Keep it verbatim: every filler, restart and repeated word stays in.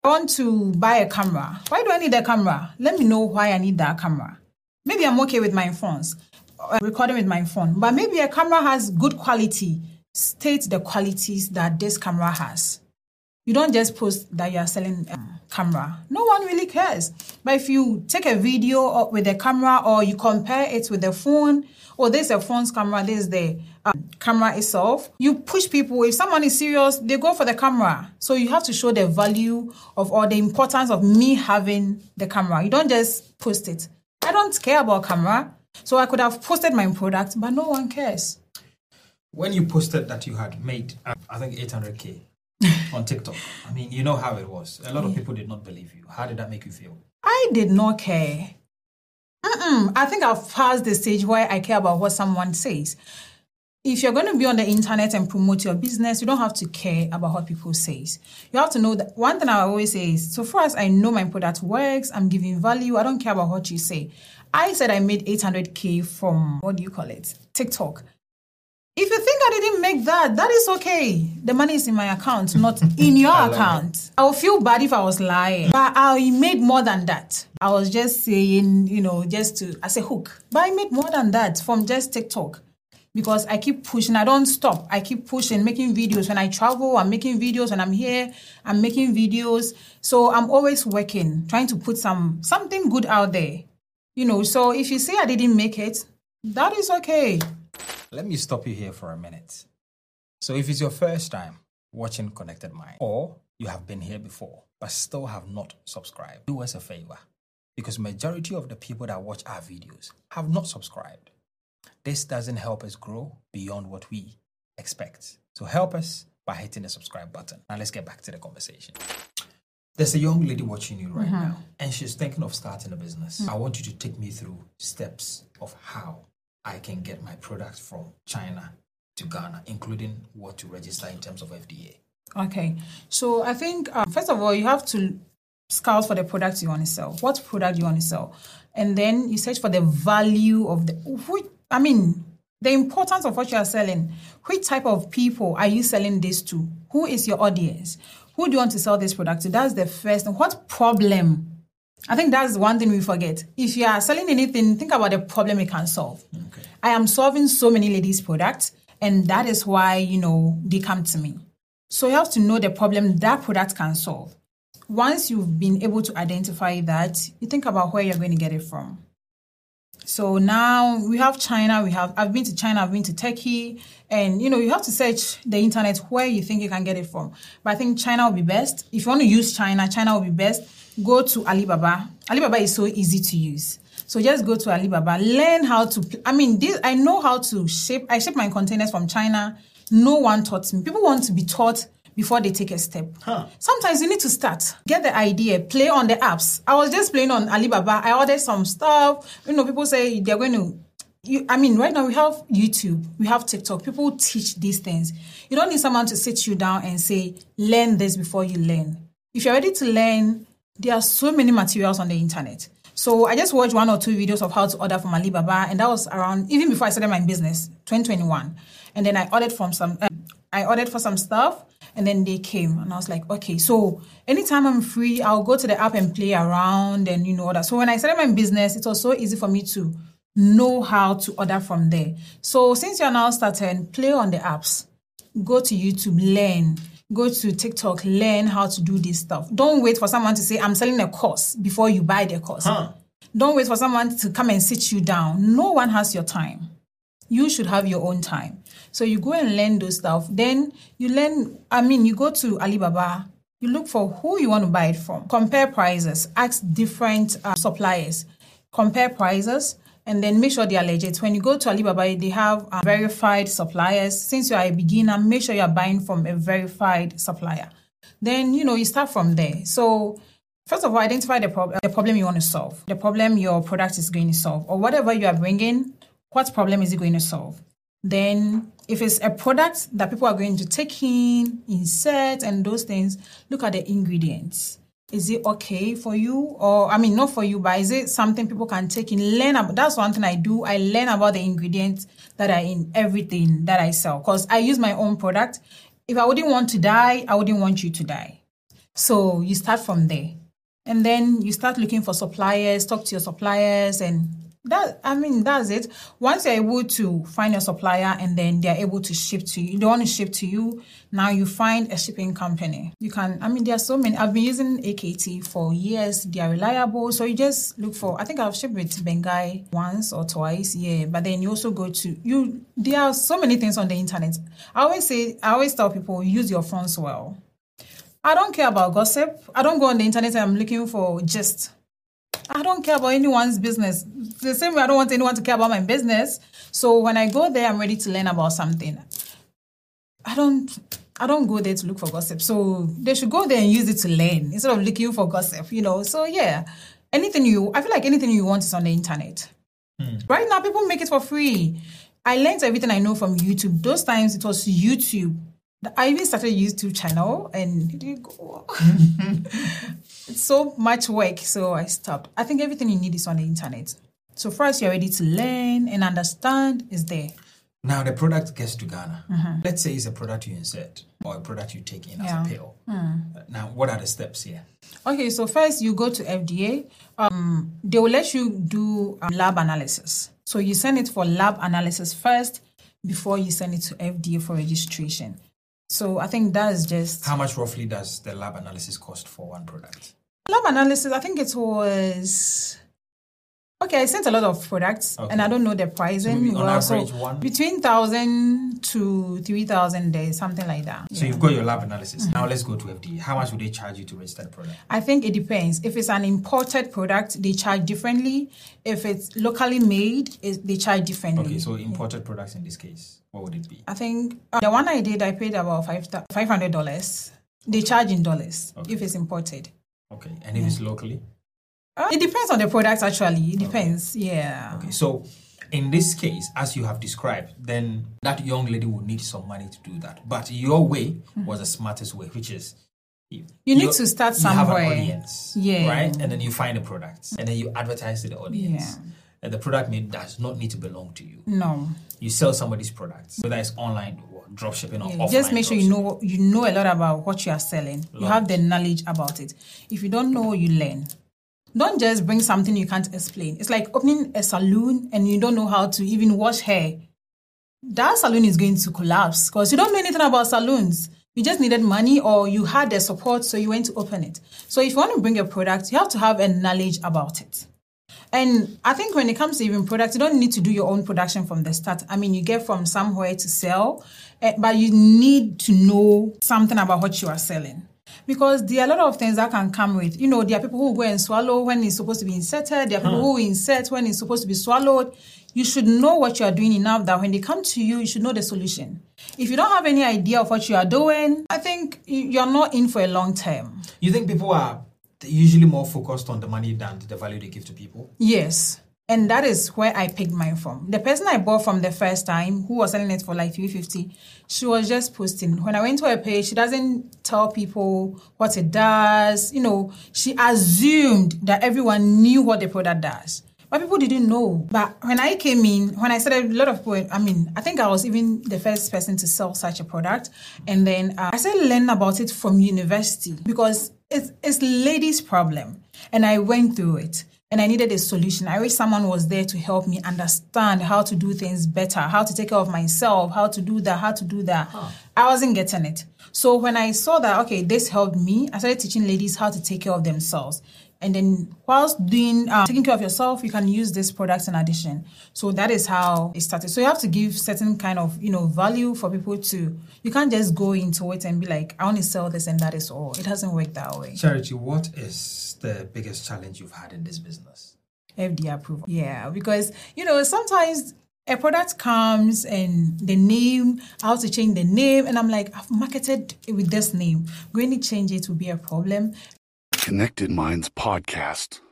I want to buy a camera. Why do I need a camera? Let me know why I need that camera. Maybe I'm okay with my phones, uh, recording with my phone, but maybe a camera has good quality. State the qualities that this camera has. You don't just post that you are selling a camera. No one really cares. But if you take a video with a camera or you compare it with a phone, or this is a phone's camera, this is the um, camera itself, you push people. If someone is serious, they go for the camera. So you have to show the value of or the importance of me having the camera. You don't just post it. I don't care about camera. So I could have posted my product, but no one cares. When you posted that you had made, I think eight hundred K on TikTok, I mean, you know how it was. A lot of people did not believe you. How did that make you feel? I did not care. Mm-mm. I think I've passed the stage where I care about what someone says. If you're going to be on the internet and promote your business, you don't have to care about what people say. You have to know that one thing I always say is, so far as I know my product works, I'm giving value, I don't care about what you say. I said I made eight hundred K from, what do you call it? TikTok. If you think I didn't make that, that is okay. The money is in my account, not in your I account. I would feel bad if I was lying. But I made more than that. I was just saying, you know, just to, as a hook. But I made more than that from just TikTok. Because I keep pushing, I don't stop. I keep pushing, making videos. When I travel, I'm making videos. When I'm here, I'm making videos. So I'm always working, trying to put some something good out there. You know, so if you say I didn't make it, that is okay. Let me stop you here for a minute. So if it's your first time watching Connected Mind, or you have been here before but still have not subscribed, do us a favor, because majority of the people that watch our videos have not subscribed. This doesn't help us grow beyond what we expect. So help us by hitting the subscribe button. Now let's get back to the conversation. There's a young lady watching you right mm-hmm. now, and she's thinking of starting a business. Mm-hmm. I want you to take me through steps of how I can get my products from China to Ghana, including what to register in terms of F D A. Okay. So I think, um, first of all, you have to scout for the products you want to sell. What product you want to sell? And then you search for the value of the... Which, I mean, the importance of what you are selling. Which type of people are you selling this to? Who is your audience? Who do you want to sell this product to? That's the first. And what problem? I think that's one thing we forget. If you are selling anything, think about the problem it can solve. Okay. I am solving so many ladies' products, and that is why, you know, they come to me. So you have to know the problem that product can solve. Once you've been able to identify that, you think about where you're going to get it from. So now we have China, we have, I've been to China, I've been to Turkey, and, you know, you have to search the internet where you think you can get it from. But I think China will be best. If you want to use China, China will be best. Go to Alibaba. Alibaba is so easy to use. So just go to Alibaba, learn how to, I mean, this, I know how to ship, I ship my containers from China. No one taught me. People want to be taught before they take a step. Huh. Sometimes you need to start, get the idea, play on the apps. I was just playing on Alibaba. I ordered some stuff. You know, people say they're going to, you, I mean, right now we have YouTube, we have TikTok. People teach these things. You don't need someone to sit you down and say, learn this before you learn. If you're ready to learn, there are so many materials on the internet. So I just watched one or two videos of how to order from Alibaba, and that was around, even before I started my business, twenty twenty-one. And then I ordered from some, uh, I ordered for some stuff, and then they came, and I was like, okay, so anytime I'm free, I'll go to the app and play around and, you know, order. So when I started my business, it was so easy for me to know how to order from there. So since you're now starting, play on the apps, go to YouTube, learn. Go to TikTok, learn how to do this stuff. Don't wait for someone to say, I'm selling a course before you buy the course. Huh. Don't wait for someone to come and sit you down. No one has your time. You should have your own time. So you go and learn those stuff. Then you learn, I mean, you go to Alibaba, you look for who you want to buy it from. Compare prices, ask different uh, suppliers. Compare prices. And then make sure they are legit. When you go to Alibaba, they have um, verified suppliers. Since you are a beginner, make sure you are buying from a verified supplier. Then, you know, you start from there. So, first of all, identify the, prob- the problem you want to solve, the problem your product is going to solve, or whatever you are bringing, what problem is it going to solve? Then, if it's a product that people are going to take in, insert, and those things, look at the ingredients. Is it okay for you? Or, I mean, not for you, but is it something people can take in? Learn about, that's one thing I do. I learn about the ingredients that are in everything that I sell. Because I use my own product. If I wouldn't want to die, I wouldn't want you to die. So you start from there. And then you start looking for suppliers, talk to your suppliers, and that, I mean, that's it. Once you're able to find your supplier and then they're able to ship to you, they want to ship to you, now you find a shipping company. You can, I mean, there are so many. I've been using A K T for years. They are reliable. So you just look for, I think I've shipped with Bengai once or twice, yeah. But then you also go to, you. there are so many things on the internet. I always say, I always tell people, use your phones well. I don't care about gossip. I don't go on the internet and I'm looking for gist. I don't care about anyone's business. The same way I don't want anyone to care about my business. So when I go there, I'm ready to learn about something. I don't I don't go there to look for gossip. So they should go there and use it to learn instead of looking for gossip, you know. So yeah, anything you, I feel like anything you want is on the internet. Hmm. Right now, people make it for free. I learned everything I know from YouTube. Those times it was YouTube. I even started a YouTube channel and it didn't go. It's so much work, so I stopped. I think everything you need is on the internet. So first, you're ready to learn and understand is there. Now the product gets to Ghana. Mm-hmm. Let's say it's a product you insert or a product you take in yeah. as a pill. Mm. Now, what are the steps here? Okay, so first you go to F D A. Um, they will let you do um, lab analysis. So you send it for lab analysis first before you send it to F D A for registration. So I think that is just... How much roughly does the lab analysis cost for one product? Lab analysis, I think it was... Okay, I sent a lot of products, okay. and I don't know the pricing. So maybe on well, average, so one? Between one thousand to three thousand days, something like that. So yeah. you've got your lab analysis. Mm-hmm. Now let's go to F D A. How much would they charge you to register the product? I think it depends. If it's an imported product, they charge differently. If it's locally made, it, they charge differently. Okay, so imported yeah. products in this case, what would it be? I think uh, the one I did, I paid about five hundred dollars. They charge in dollars okay. if it's imported. Okay, and if yeah. it's locally? Uh, it depends on the product, actually. It depends, okay. yeah. Okay, so in this case, as you have described, then that young lady will need some money to do that. But your way mm-hmm. was the smartest way, which is... You, you need to start you somewhere. You have an audience, yeah. right? And then you find the products, and then you advertise to the audience. Yeah. And the product may, does not need to belong to you. No. You sell somebody's products, whether it's online or drop shipping or yeah, offline. Just make sure you know you know a lot about what you are selling. Love you have the knowledge about it. If you don't know, you learn. Don't just bring something you can't explain. It's like opening a salon and you don't know how to even wash hair. That salon is going to collapse because you don't know anything about salons. You just needed money or you had the support, so you went to open it. So if you want to bring a product, you have to have a knowledge about it. And I think when it comes to even products, you don't need to do your own production from the start. I mean, you get from somewhere to sell, but you need to know something about what you are selling. Because there are a lot of things that can come with, you know, there are people who go and swallow when it's supposed to be inserted. There are people huh. who insert when it's supposed to be swallowed. You should know what you are doing enough that when they come to you, you should know the solution. If you don't have any idea of what you are doing, I think you're not in for a long term. You think people are usually more focused on the money than the value they give to people? Yes. And that is where I picked mine from. The person I bought from the first time, who was selling it for like three hundred fifty dollars, she was just posting. When I went to her page, she doesn't tell people what it does. You know, she assumed that everyone knew what the product does. But people didn't know. But when I came in, when I started, a lot of people, I mean, I think I was even the first person to sell such a product. And then uh, I started learning about it from university because it's, it's ladies' problem. And I went through it. And I needed a solution. I wish someone was there to help me understand how to do things better, how to take care of myself, how to do that, how to do that. Huh. I wasn't getting it. So when I saw that, okay, this helped me, I started teaching ladies how to take care of themselves. And then whilst doing um, taking care of yourself, you can use this product in addition. So that is how it started. So you have to give certain kind of, you know, value for people to, you can't just go into it and be like, I want to sell this and that is all. It doesn't work that way. Charity, what is the biggest challenge you've had in this business? F D A approval. Yeah, because, you know, sometimes a product comes and the name, I have to change the name. And I'm like, I've marketed it with this name. Going to change it will be a problem. Connected Minds Podcast.